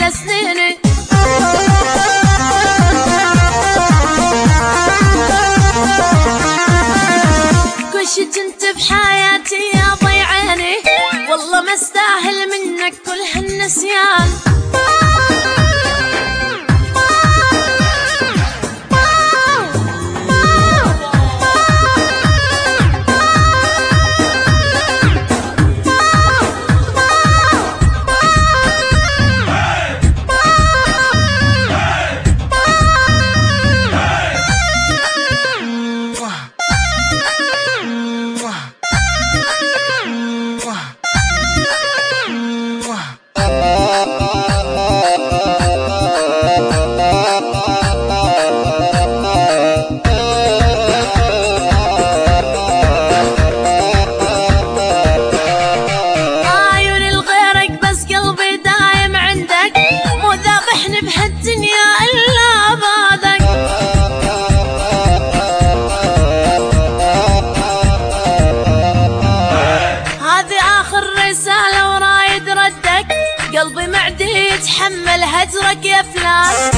على سنيني. كل شي كنت بحياتي يا ضي عيني، والله ما استاهل منك كل هالنسيان. قلبي معدي يتحمل هجرك يا فلان.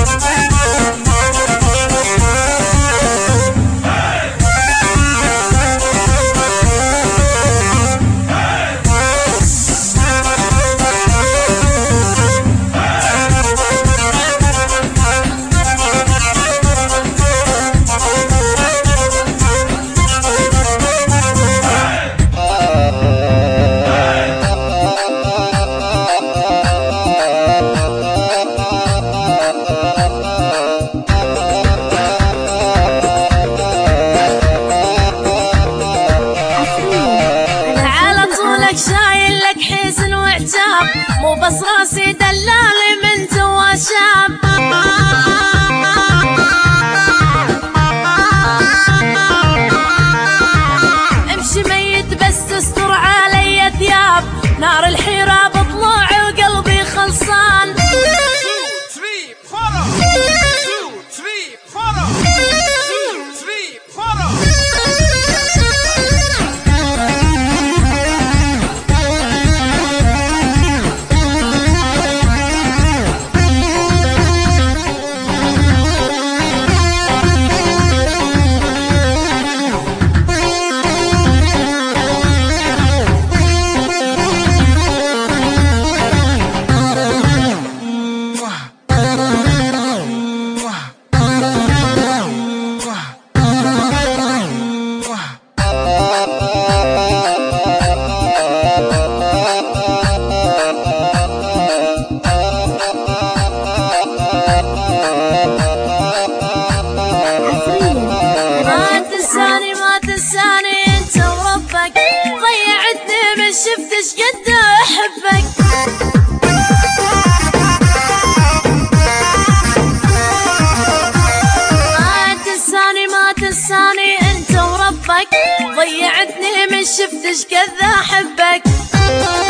شايل لك حزن وعتاب، مو بس راسي دلالي من جوا شاب. امشي ميت بس تستر علي ثياب، نار الحيرة بطلوعي وقلبي خلصان. شفتش قد احبك، ما تنساني انت وربك، ضيعتني من شفتش قد احبك.